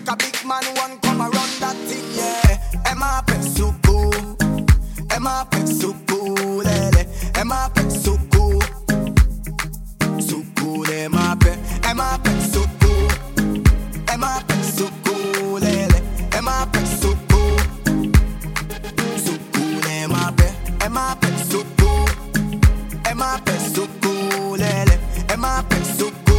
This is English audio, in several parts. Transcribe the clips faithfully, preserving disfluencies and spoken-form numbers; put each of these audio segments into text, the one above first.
make a big man one come around that thing, yeah. Emma Pensuku, Emma Pensuku, lele, Emma Pensuku, Suku le mape, Emma Pensuku, Emma Pensuku, lele, Emma Pensuku, Suku le mape, Emma Pensuku, Emma Pensuku, lele, Emma Pensuku,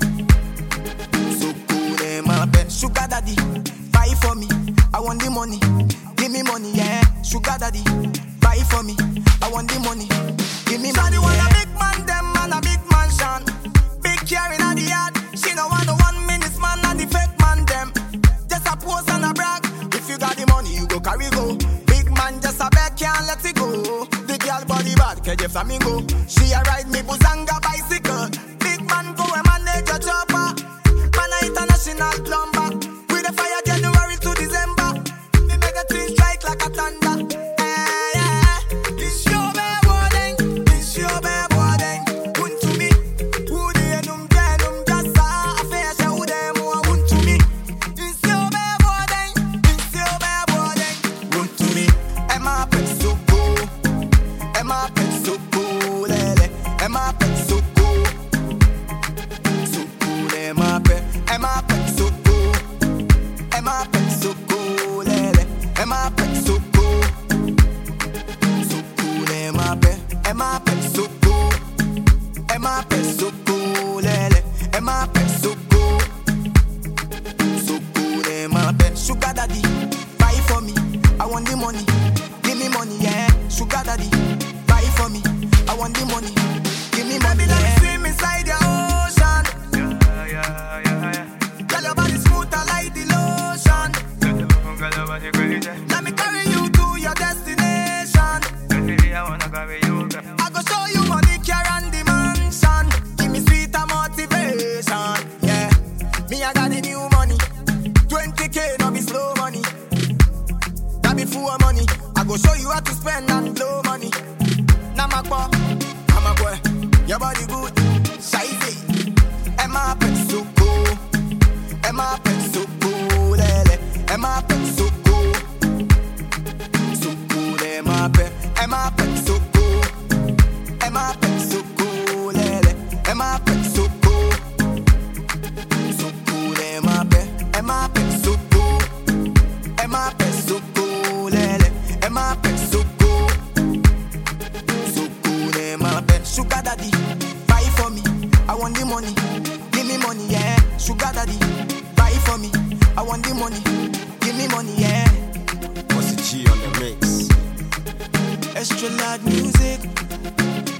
Suku le mape, sugar daddy, buy for me, I want the money, give me money, yeah, sugar daddy, buy for me, I want the money, give me money, yeah. Want a big man, them man a big mansion, big car in the yard, she no want a one minute man and the fake man them, just a pose and a brag, if you got the money you go carry go, big man just a beg can't let it go, the girl body bad, K J Flamingo, she a ride me Buzanga bicycle, big man go and manage a chopper, man a international plumber, with the fire January to December, me make a twin strike like a thunder. Eh, yeah. This your bad warning, this your bad warning. Wun to me, who the num denum jasa affair show them who wun to me. This your bad warning, this your bad warning. Wun to me, Emma Pensuku, Emma Pensuku, lele, Emma Pensuku, Suku le mape, Emma Pensuku, Emma Pensuku, lele, Emma Pensuku, Suku le mape, Emma Pensuku, Emma Pensuku, lele, Emma Pensuku, Suku le mape, sugar daddy, buy for me, I want the money, give me money, yeah, sugar daddy, buy for me, I want the money, give me money, yeah. Let me swim inside your ocean, yeah, yeah, yeah, yeah. Tell your body smoother like the lotion. Let me carry you to your destination. I go show you money, car and the mansion. Give me sweet and motivation. Yeah, me I got the new money. twenty K no be slow money. That be full money. I go show you how to spend and blow money. Namakwa, Namakwa, your body good, shiny. Emma Pensuku, Emma Pensuku, lele, Emma Pensuku, Suku le mape, Emma Pensuku, Emma Pensuku, lele, Emma Pensuku, Suku le mape, Emma Pensuku, Emma Pensuku, lele, Emma Pensuku, Suku le mape, sugar daddy, buy for me, I want the money, give me money, yeah, sugar daddy, buy for me, I want the money, give me money, yeah. What's the G on the mix? Extra loud music.